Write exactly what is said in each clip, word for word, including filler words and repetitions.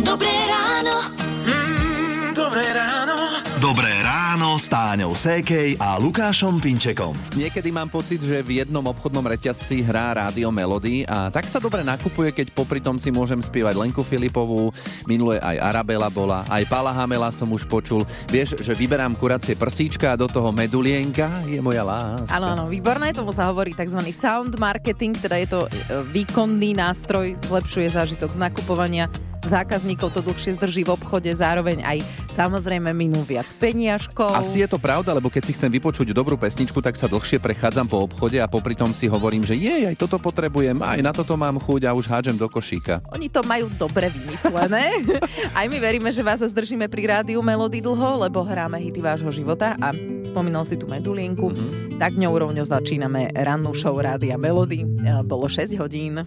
Dobré ráno. Mm, dobré ráno. Dobré ráno s Táňou Sékej a Lukášom Pinčekom. Niekedy mám pocit, že v jednom obchodnom reťazci hrá Rádio Melody a tak sa dobre nakupuje, keď popri tom si môžem spievať Lenku Filipovú, minule aj Arabela bola, aj Pála Hamela som už počul. Vieš, že vyberám kuracie prsíčka a do toho medulienka je moja láska. Áno, áno, výborné, tomu sa hovorí tzv. Sound marketing, teda je to výkonný nástroj, zlepšuje zážitok z nakupovania, zákazníkov to dlhšie zdrží v obchode, zároveň aj samozrejme minú viac peniažkov. Asi je to pravda, lebo keď si chcem vypočuť dobrú pesničku, tak sa dlhšie prechádzam po obchode a popri tom si hovorím, že jej, aj toto potrebujem, aj na toto mám chuť a už hádžem do košíka. Oni to majú dobre vymyslené. Aj my veríme, že vás zdržíme pri Rádiu Melody dlho, lebo hráme hity vášho života a spomínal si tú medulienku, mm-hmm. tak ňou rovno začíname rannú show Rádia Melody. Bolo šesť hodín.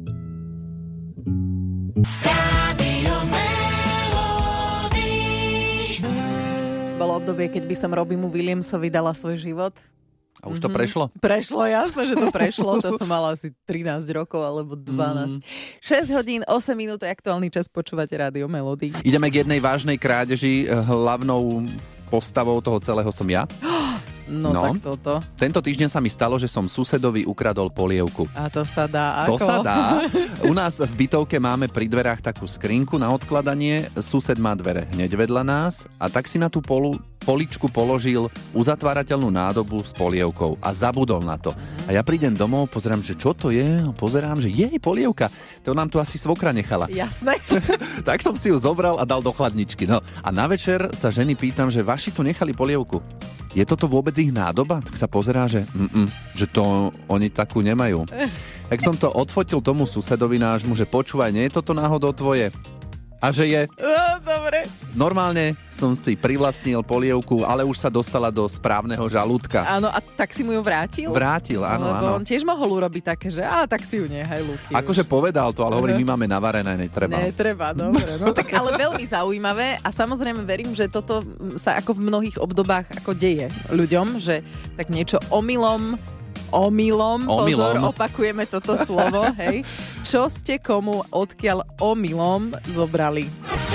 Bolo obdobie, keď by som Robbie'mu Williamsovi dala svoj život. A už to mm-hmm. prešlo? Prešlo, jasné, že to prešlo. To som mala asi trinásť rokov alebo dvanásť. Mm. šesť hodín, osem minút, aktuálny čas, počúvate Rádio Melody. Ideme k jednej vážnej krádeži. Hlavnou postavou toho celého som ja. No, no tak toto. Tento týždeň sa mi stalo, že som susedovi ukradol polievku. A to sa dá ako? To sa dá. U nás v bytovke máme pri dverách takú skrinku na odkladanie. Sused má dvere hneď vedľa nás a tak si na tú polu, poličku položil uzatvárateľnú nádobu s polievkou a zabudol na to. A ja prídem domov, pozerám, že čo to je? Pozerám, že jej polievka. To nám tu asi svokra nechala. Jasné. Tak som si ju zobral a dal do chladničky. No a na večer sa ženy pýtam, že vaši tu nechali polievku. Je toto vôbec ich nádoba? Tak sa pozerá, že, že to oni takú nemajú. Tak som to odfotil tomu susedovi nášmu, že počúvaj, nie je toto náhodou tvoje? A že je. No, dobre. Normálne som si privlastnil polievku, ale už sa dostala do správneho žalúdka. Áno, a tak si mu ju vrátil? Vrátil, áno, Lebo áno. on tiež mohol urobiť také, že á, tak si ju nehaj, Luky. Akože povedal to, ale hovorí, my máme navarené, netreba. Netreba, dobre. No tak ale veľmi zaujímavé a samozrejme verím, že toto sa ako v mnohých obdobách ako deje ľuďom, že tak niečo omylom Omylom, omylom, pozor, opakujeme toto slovo, hej. Čo ste komu, odkiaľ omylom zobrali?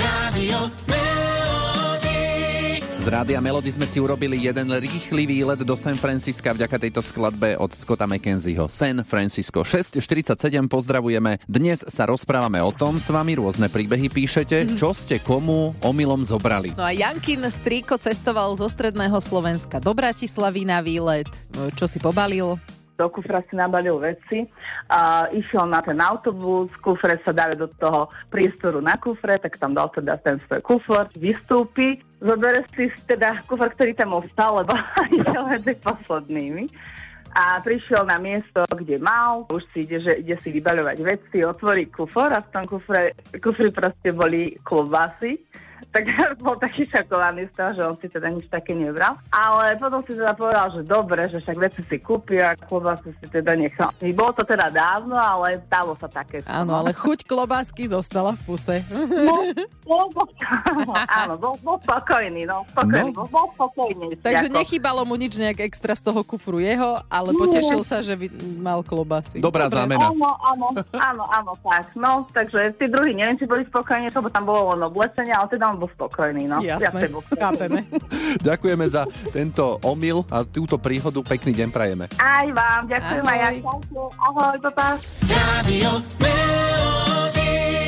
Rádio Melody. Z Rádia Melody sme si urobili jeden rýchly výlet do San Francisca vďaka tejto skladbe od Scotta McKenzieho. San Francisco. šesť štyridsaťsedem, pozdravujeme. Dnes sa rozprávame o tom, s vami rôzne príbehy píšete, čo ste komu omylom zobrali. No a Jankin strýko cestoval zo stredného Slovenska do Bratislavy na výlet. Čo si pobalil? Do kufra si nabalil veci a išiel na ten autobus, kufre sa dali do toho priestoru na kufre, tak tam dal teda ten svoj kufor, vystúpi, zobere si teda kufor, ktorý tam ostal, lebo išiel medzi poslednými. A prišiel na miesto, kde mal, už si ide, že ide si vybaľovať veci, otvorí kufor a v tom kufre, kufri proste boli klobásy. Tak bol taký šokovaný z toho, že on si teda nič také nebral. Ale potom si teda povedal, že dobre, že však veci si kúpi a klobásy si teda nechal. Bolo to teda dávno, ale stalo sa také. Áno, ale chuť klobásky zostala v puse. No, bol, bol, áno, bol, bol spokojný, no, spokojný, no. Bol, bol spokojný. Takže ako... nechýbalo mu nič nejak extra z toho kufru jeho, ale potešil sa, že mal klobásy. Dobrá zámena. Áno, áno, áno, áno, tak. No, takže tí druhí, neviem, či boli spokojní, lebo tam bolo len oblečenie, ale teda on bol spokojný, no. Jasné, chápeme. Ďakujeme za tento omyl a túto príhodu. Pekný deň prajeme. Aj vám, ďakujem aj ja. Ahoj, papa. Rádio Melody.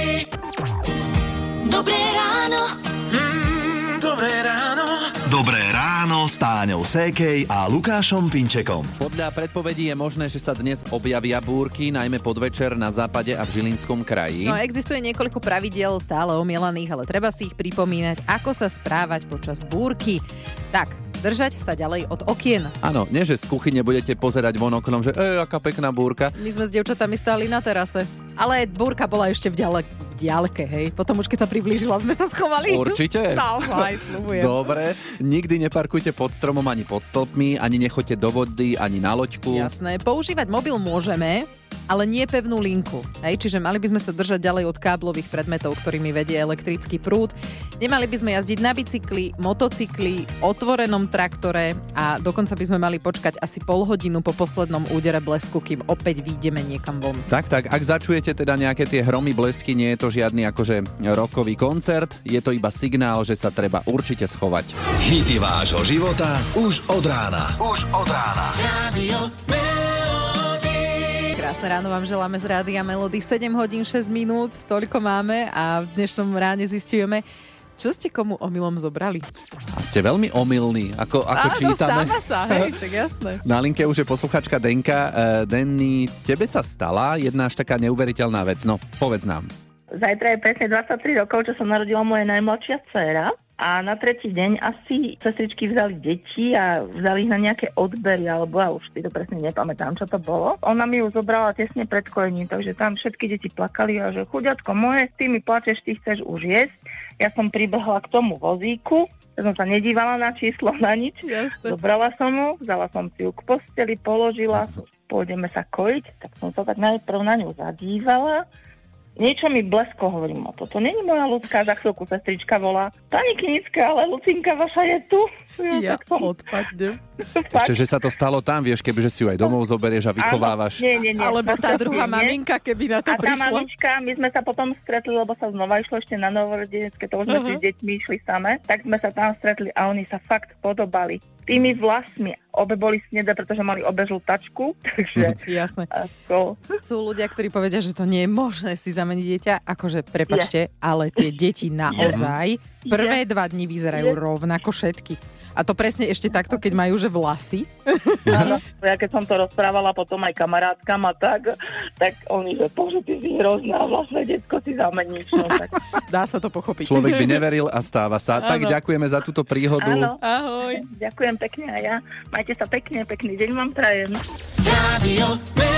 Dobré ráno. Mm, dobré ráno. Dobré ráno s Táňou Sékej a Lukášom Pinčekom. Podľa predpovedí je možné, že sa dnes objavia búrky, najmä podvečer na západe a v Žilinskom kraji. No, existuje niekoľko pravidiel stále omielaných, ale treba si ich pripomínať, ako sa správať počas búrky. Tak, držať sa ďalej od okien. Áno, nie že z kuchyne budete pozerať von oknom, že e, aká pekná búrka. My sme s dievčatami stáli na terase, ale búrka bola ešte v ďalek. diaľke, hej. Potom už keď sa priblížila, sme sa schovali. Určite. Naozaj, sľubujem. Dobre, nikdy neparkujte pod stromom ani pod stĺpmi, ani nechoďte do vody, ani na loďku. Jasné, používať mobil môžeme, ale nie pevnú linku. Hej? Čiže mali by sme sa držať ďalej od káblových predmetov, ktorými vedie elektrický prúd. Nemali by sme jazdiť na bicykli, motocykli, otvorenom traktore a dokonca by sme mali počkať asi pol hodinu po poslednom údere blesku, kým opäť výjdeme niekam von. Tak, tak, ak začujete teda nejaké tie hromy, blesky, nie je to to žiadny akože rokový koncert, je to iba signál, že sa treba určite schovať. Hity vášho života už od rána. Už od rána. Rádio Melody. Krásne ráno vám želáme z Rádia Melody. sedem hodín šesť minút, toľko máme a v dnešnom ráne zistujeme, čo ste komu omylom zobrali. A ste veľmi omylní, ako, ako Áno, čítame. stáva sa, hej, však jasné. Na linke už je posluchačka Denka. Uh, Denny, tebe sa stala jedna až taká neuveriteľná vec. No, povedz nám. Zajtra je presne dvadsaťtri rokov, čo sa narodila moja najmladšia dcéra. A na tretí deň asi sestričky vzali deti a vzali ich na nejaké odbery, alebo ja už si to presne nepamätám, čo to bolo. Ona mi ju zobrala tesne pred kojením, takže tam všetky deti plakali a že chuďatko moje, ty mi plačeš, ty chceš už jesť. Ja som pribehla k tomu vozíku, ja som sa nedívala na číslo, na nič. Jasne. Zobrala som ju, vzala som si ju k posteli, položila, pôjdeme sa kojiť, tak som sa tak najprv na ňu zadívala. Niečo mi blesko, hovorím, o toto není moja ľudská, za chvíľku sestrička volá. Pani Kinická, ale Lucinka vaša je tu. Ja tak som... odpadnem. Ešte, že sa to stalo tam, vieš, kebyže si ju aj domov zoberieš a vychovávaš. Áno, nie, nie, nie. Alebo tá druhá maminka, keby na to a tá prišla. mamička, my sme sa potom stretli, lebo sa znova išlo ešte na novorodenecké, to už sme Uh-huh. si s deťmi išli samé, tak sme sa tam stretli a oni sa fakt podobali. Tými vlasmi, obe boli snedé, pretože mali obe žltačku, takže Jasné. ako... Sú ľudia, ktorí povedia, že to nie je možné si zameniť dieťa. Akože, prepačte, ale tie deti naozaj prvé dva dni vyzerajú Je. rovnako všetky. A to presne ešte takto, keď majú že vlasy. Áno, ja keď som to rozprávala potom aj kamarátkam a tak, tak oni, že bože, ty si hrozná, vlastne detsko si zameníš. No, tak... Dá sa to pochopiť. Človek by neveril a stáva sa. Tak Áno. ďakujeme za túto príhodu. Áno, Ahoj. ďakujem pekne a ja. Majte sa pekne, pekný deň vám prajem. Rádio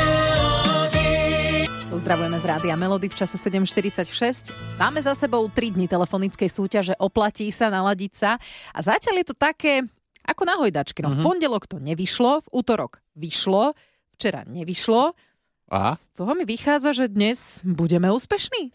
Melody. Pozdravujeme z Rádia Melody v čase sedem štyridsaťšesť. Máme za sebou tri dni telefonickej súťaže Oplatí sa, naladiť sa. A zatiaľ je to také ako na hojdačky. No, v pondelok to nevyšlo, v útorok vyšlo, včera nevyšlo. A? Z toho mi vychádza, že dnes budeme úspešní.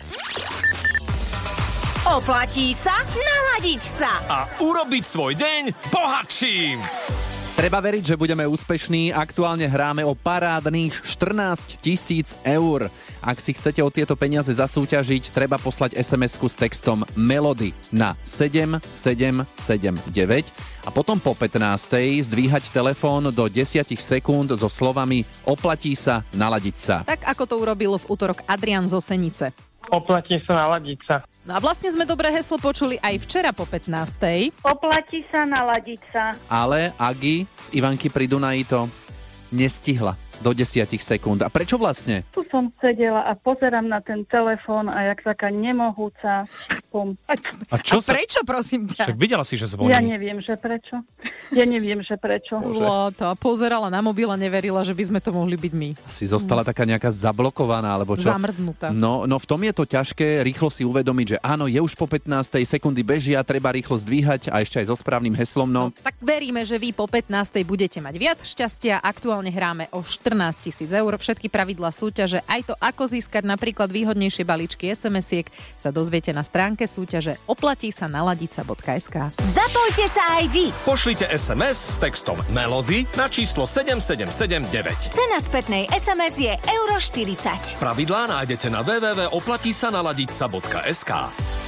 Oplatí sa naladiť sa. A urobiť svoj deň bohatším. Treba veriť, že budeme úspešní. Aktuálne hráme o parádnych štrnásť tisíc eur. Ak si chcete o tieto peniaze zasúťažiť, treba poslať es em esku s textom Melody na sedem sedem sedem deväť a potom po pätnástej zdvíhať telefón do desať sekúnd so slovami Oplatí sa, naladiť sa. Tak ako to urobil v útorok Adrian z Osenice. Oplatí sa naladiť sa. No a vlastne sme dobré heslo počuli aj včera po pätnástej. Oplatí sa naladiť sa. Ale Agi z Ivanky pri Dunaji to nestihla do desať sekúnd. A prečo vlastne? Tu som sedela a pozerám na ten telefón a jak taká nemohúca. Pum. A čo A sa... prečo, prosím ťa? Však videla si, že zvoní. Ja neviem, že prečo. Ja neviem, že prečo. Zlata. Pozerala na mobil a neverila, že by sme to mohli byť my. Si zostala taká nejaká zablokovaná, alebo čo? Zamrznutá. No, no v tom je to ťažké rýchlo si uvedomiť, že áno, je už po pätnástej, sekundy bežia, treba rýchlo zdvíhať a ešte aj so správnym heslom. No, Tak veríme, že vy po pätnástej budete mať viac šťastia. Aktuálne hráme o štrnásť tisíc eur. Všetky pravidlá súťaže, aj to, ako získať napríklad výhodnejšie balíčky es em esiek, sa dozviete na stránke súťaže oplatí sa naladiť sa bodka es ká. Zapojte sa aj vy. Pošlite es em es s textom Melody na číslo sedem sedem sedem deväť. Cena spätnej es em es je euro štyridsať. Pravidlá nájdete na w w w bodka oplatí sa naladiť sa bodka es ká.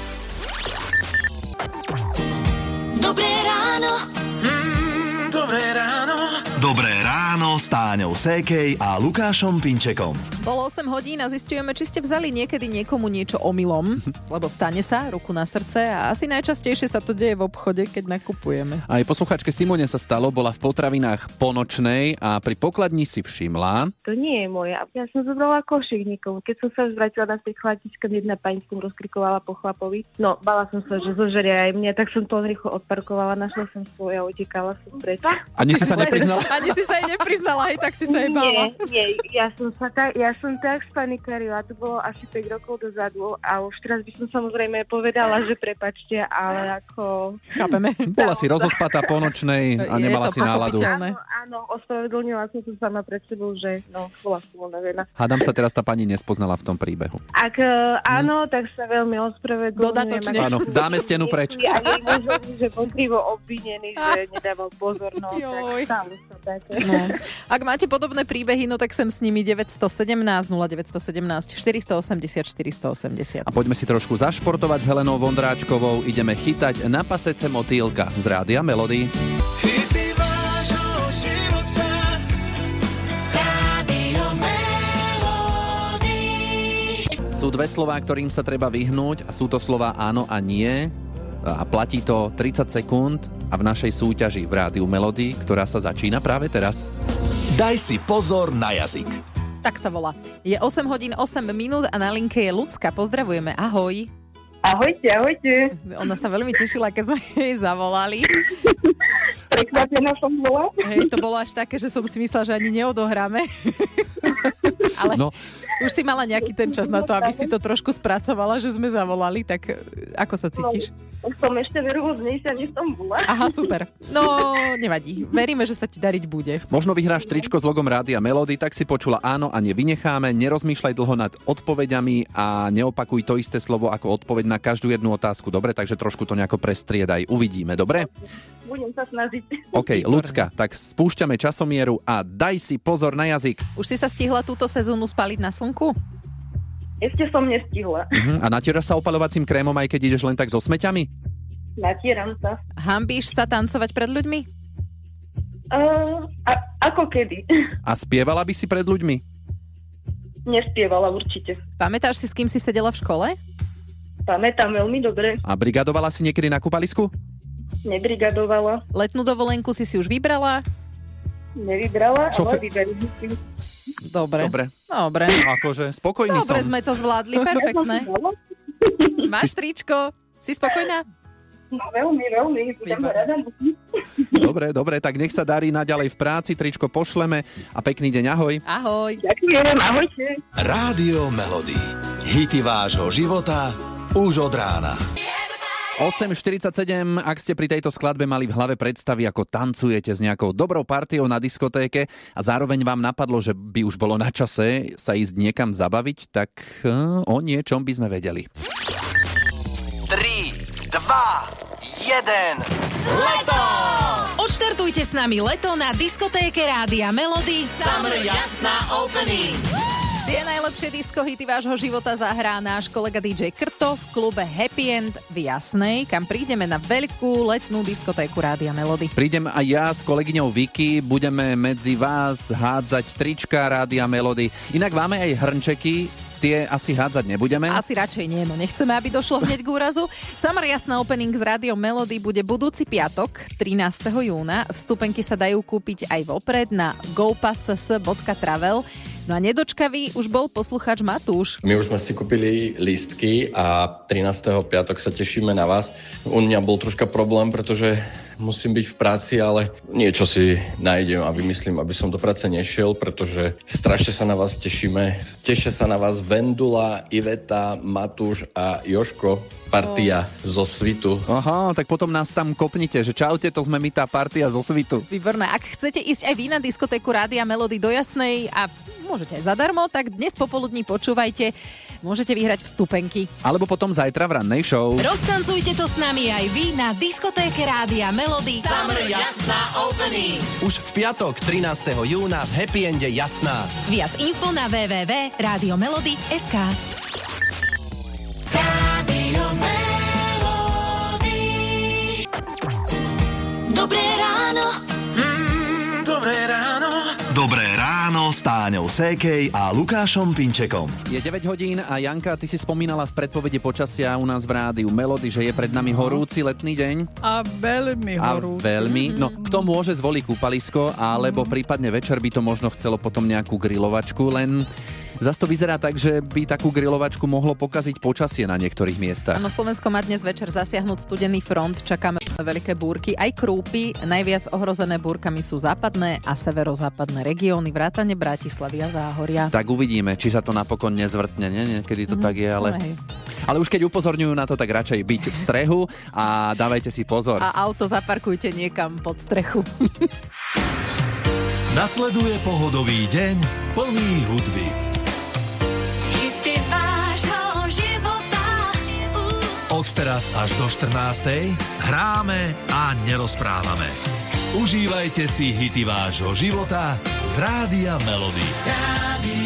Dobré ráno. Mm, dobré ráno. Dobré ráno s Táňou Sékej a Lukášom Pinčekom. Bolo osem hodín a zisťujeme, či ste vzali niekedy niekomu niečo omylom, lebo stane sa, ruku na srdce, a asi najčastejšie sa to deje v obchode, keď nakupujeme. aj posluchačke Simone sa stalo, bola v potravinách po nočnej a pri pokladni si všimla. To nie je moje. Ja som zobrala košík niekomu. Keď som sa už vrátila na tej chladnička, jedna pani som rozkrikovala po chlapovi. No, bala som sa, že zožerie aj mňa, tak som to rýchlo odparkovala, našla som svoje a utekala som preč. Ani si sa nepriznala? Ani si sa jej nepriznala, aj tak si sa jej bála. Nie, nie, ja som sa tak, ja som tak spanikarila, to bolo asi päť rokov dozadu a už teraz by som samozrejme povedala, že prepačte, ale ako... Chápeme. Bola si rozospatá po nočnej a Je nemala to si náladu. pochopiteľné. Áno, áno, ospravedlnila som sa sama pred sebou, že no, bola som unavená. Hádam sa teraz tá pani nespoznala v tom príbehu. Ak uh, áno, tak sa veľmi ospravedlňujem. Dodatočne. Áno, dáme stenu preč. Ja nemôžem, že bol krivo obvinený, že nedával pozor, no, Joj. tak stalo sa také. No. Ak máte podobné príbehy, no tak sem s nimi deväť jedna sedem, nula deväť jedna sedem, štyri osem nula, štyri osem nula. A poďme si trošku zašportovať s Helenou Vondráčkovou. Ideme chytať na pasece motýlka z Rádia Melody. Sú dve slová, ktorým sa treba vyhnúť a sú to slová áno a nie. A platí to tridsať sekúnd a v našej súťaži v Rádiu Melody, ktorá sa začína práve teraz. Daj si pozor na jazyk. Tak sa volá. Je osem hodín osem minút a na linke je Ľudská. Pozdravujeme. Ahoj. Ahojte, ahojte. Ona sa veľmi tešila, keď sme jej zavolali. Prekvapená som bola. Hej, to bolo až také, že som si myslela, že ani neodohráme. Ale no. Už si mala nejaký ten čas na to, aby si to trošku spracovala, že sme zavolali, tak ako sa cítiš? No, som ešte nervóznejšia, než som bola. Aha, super. No, nevadí. Veríme, že sa ti dariť bude. Možno vyhráš tričko s logom Rádia Melody, tak si počula áno a nevynecháme. Nerozmýšľaj dlho nad odpoveďami a neopakuj to isté slovo ako odpoveď na každú jednu otázku. Dobre, takže trošku to nejako prestriedaj. Uvidíme, dobre? Budem sa snažiť. OK, Ľudská, tak spúšťame časomieru a daj si pozor na jazyk. Už si sa stihla túto sezónu spaliť na slnku? Ešte som nestihla. Uh-huh. A natieraš sa opaľovacím krémom, aj keď ideš len tak so smeťami? Natieram sa. Hanbíš sa tancovať pred ľuďmi? Uh, a, ako kedy? A spievala by si pred ľuďmi? Nespievala určite. Pamätáš si, s kým si sedela v škole? Pamätám veľmi dobre. A brigadovala si niekedy na kúpalisku? Nebrigadovala. Letnú dovolenku si si už vybrala? Nevybrala, Šofe... ale vyberím si. Dobre. Dobre. Dobre. Akože spokojný Dobre, som. sme to zvládli, perfektné. Máš tričko? Si spokojná? No veľmi, veľmi. Budem rada. Dobre, dobre, tak nech sa darí naďalej v práci, tričko pošleme a pekný deň, ahoj. Ahoj. Ďakujem, ahojte. Rádio Melody. Hity vášho života už od rána. osem štyridsaťsedem, ak ste pri tejto skladbe mali v hlave predstavy, ako tancujete s nejakou dobrou partiou na diskotéke a zároveň vám napadlo, že by už bolo na čase sa ísť niekam zabaviť, tak o niečom by sme vedeli. tri, dva, jeden, leto! Odštartujte s nami leto na diskotéke Rádia Melody Summer Jasná Opening. Tie najlepšie diskohity vášho života zahrá náš kolega dý džej Krto v klube Happy End v Jasnej, kam prídeme na veľkú letnú diskotéku Rádia Melody. Prídem aj ja s kolegyňou Vicky, budeme medzi vás hádzať trička Rádia Melody. Inak máme aj hrnčeky, tie asi hádzať nebudeme. Asi radšej nie, no nechceme, aby došlo hneď k úrazu. Summer Jasná Opening z Rádiom Melody bude budúci piatok, trinásteho júna. Vstupenky sa dajú kúpiť aj vopred na go pass bodka travel. No a nedočkavý už bol poslucháč Matúš. My už sme si kúpili lístky a trinásteho piatok sa tešíme na vás. U mňa bol troška problém, pretože musím byť v práci, ale niečo si nájdem a vymyslím, aby som do práce nešiel, pretože strašne sa na vás tešíme. Tešia sa na vás Vendula, Iveta, Matúš a Joško. Partia oh. zo Svitu. Aha, tak potom nás tam kopnite, že čaute, to sme my tá partia zo Svitu. Výborné. Ak chcete ísť aj vy na diskotéku Rádia Melody do Jasnej a môžete aj zadarmo, tak dnes popoludní počúvajte, môžete vyhrať vstupenky. Alebo potom zajtra v rannej show. Roztancujte to s nami aj vy na diskotéke Rádia Melody Summer Jasná Opening. Už v piatok trinásteho júna v Happy Ende Jasná. Viac info na w w w bodka radio melody bodka es ká. Dobré ráno. Mm, dobré ráno. Dobré ráno s Táňou Sékej a Lukášom Pinčekom. Je deväť hodín a Janka, ty si spomínala v predpovedi počasia u nás v Rádiu Melody, že je pred nami horúci letný deň. A veľmi horúci. A veľmi. No, kto môže zvoliť kúpalisko, alebo prípadne večer by to možno chcelo potom nejakú grilovačku, len zas to vyzerá tak, že by takú grilovačku mohlo pokaziť počasie na niektorých miestach. Áno, Slovensko má dnes večer zasiahnuť studený front, čakáme veľké búrky, aj krúpy. Najviac ohrozené búrkami sú západné a severozápadné regióny, vrátane Bratislavy a Záhoria. Tak uvidíme, či sa to napokon nezvrtne, nie? Niekedy to mm, tak je, ale... Ale už keď upozorňujú na to, tak radšej byť v strehu a dávajte si pozor. A auto zaparkujte niekam pod strechu. Nasleduje pohodový deň plný hudby. Od teraz až do štrnástej hráme a nerozprávame. Užívajte si hity vášho života z Rádia Melody. Rádio